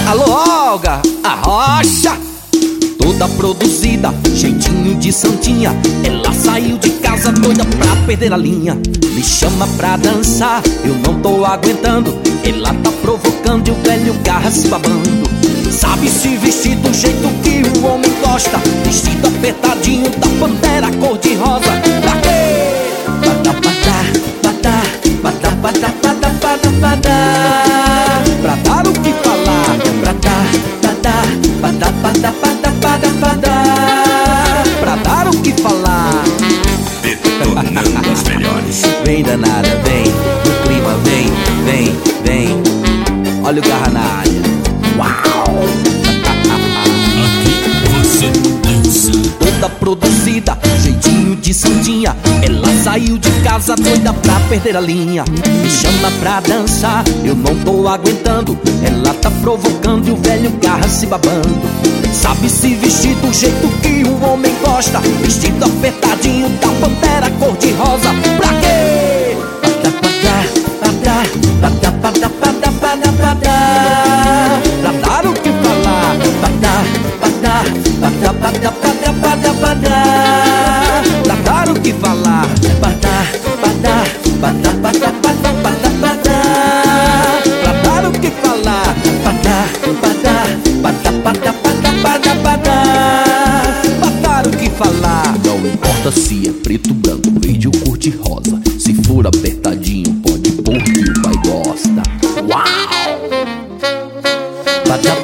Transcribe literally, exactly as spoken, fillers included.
Alô, Olga, a rocha toda produzida, jeitinho de santinha. Ela saiu de casa doida pra perder a linha. Me chama pra dançar, eu não tô aguentando. Ela tá provocando e o velho garra se babando. Sabe se vestir do jeito que o homem gosta, vestido apertadinho da pantera cor-de-rosa. Pra quê? Badá, badá, badá, badá, badá, badá, badá. Pra dar o que falar. Pra dar, badá, badá, badá, badá, badá, badá. Pra dar o que falar. Detonando as melhores. Vem danada, vem, no clima, vem, vem, vem. Olha o garra na área. Uau! Aqui você dança. Toda produzida, jeitinho de santinha. Ela saiu de casa doida pra perder a linha. Me chama pra dançar, eu não tô aguentando. Ela tá provocando e o velho garra se babando. Sabe se vestir do jeito que o homem gosta, vestido apertadinho da pantera cor-de-rosa. Pra quê? Badá, badá, badá, badá, badá, badá, badá. Pra dar o que falar. Badá, badá, badá, badá, badá, badá, badá. Pra dar o que falar. Badá, badá, badá, badá, badá, badá, badá. Pra dar o que falar. Badá, badá, badá, badá, badá, badá, badá. Pra dar o que falar. Não importa se é preto, branco, verde ou cor-de-rosa. Se for apertadinho, pode pôr que o pai gosta. Uau! Badá,